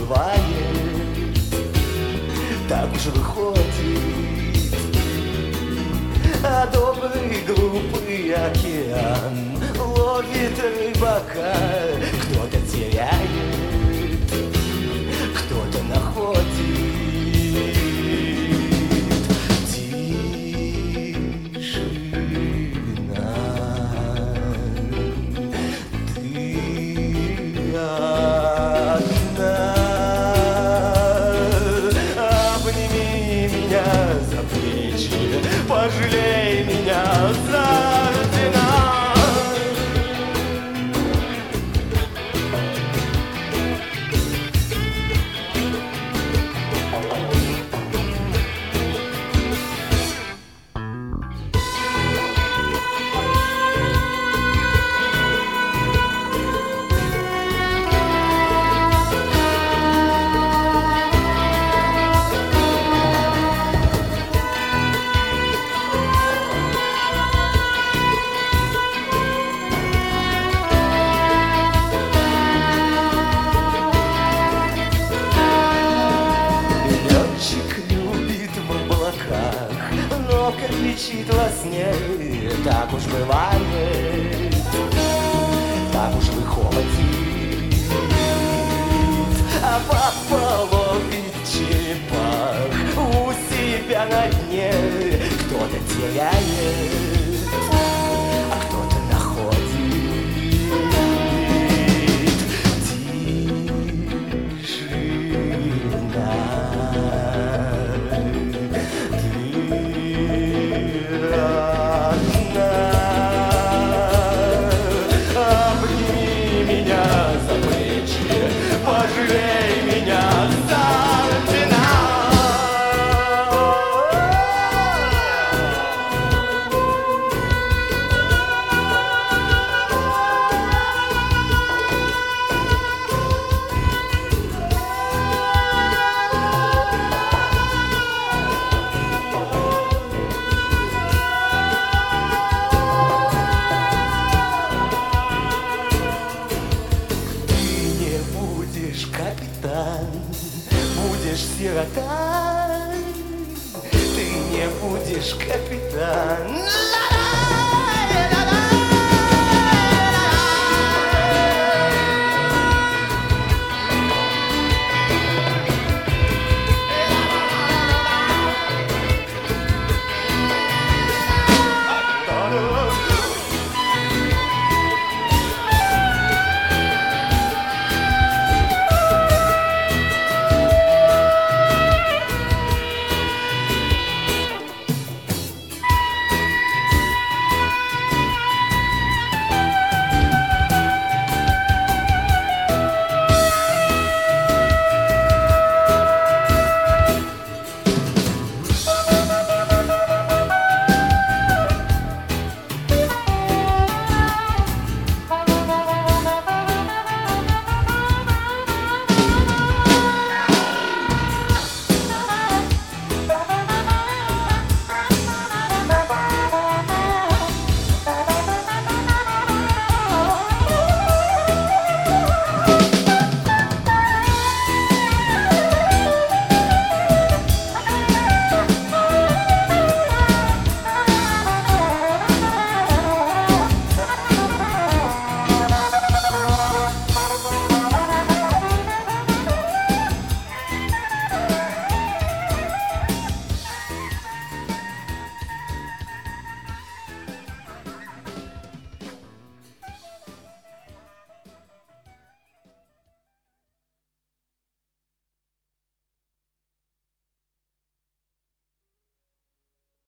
бывает, так уж выходит. А добрый глупый океан ловит рыбака. Кто-то теряет, кто-то находит. Тишина, ты одна. Обними меня за плечи, пожалей меня за ордена. Но кричит во сне, так уж бывает, так уж выходит. А папа ловит черепах у себя на дне. Кто-то теряет, а кто-то находит. Пожалей меня за ордена. Капитан, будешь сирота, ты не будешь капитан.